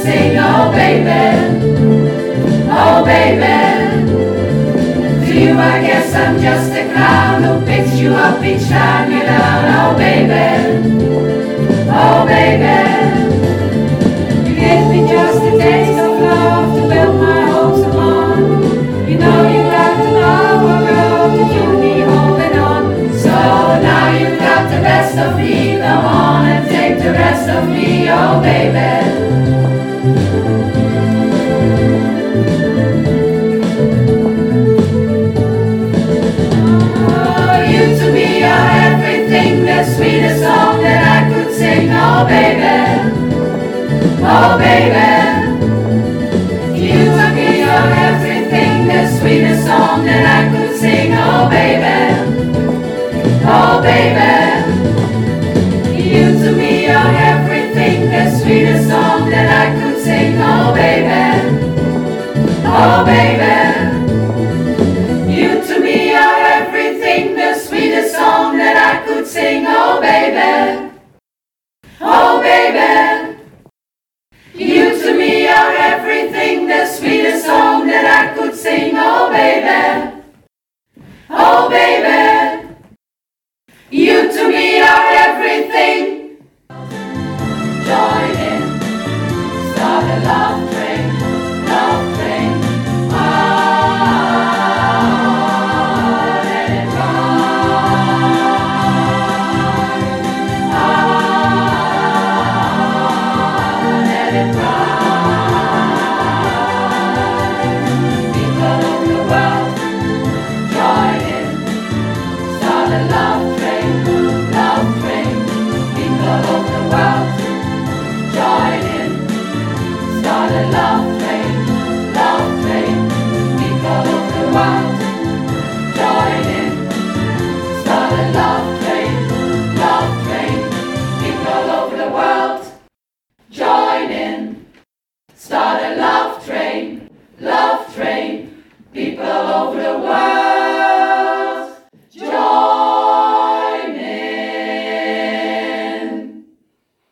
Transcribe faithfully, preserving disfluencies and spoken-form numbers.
sing, oh baby, oh baby. To you I guess I'm just a clown who picks you up each time you're down, oh baby, oh baby. You gave me just a taste of love to build my hopes upon. You know you got to love a girl to keep me holding on. So now you've got the best of me, come on and take the rest of me, oh baby. The sweetest song that I could sing, oh baby, oh baby. You to me are everything, the sweetest song that I could sing, oh baby, oh baby. You to me are everything, the sweetest song that I could sing, oh baby, oh baby. You to me are everything, the sweetest song that I could sing, oh baby.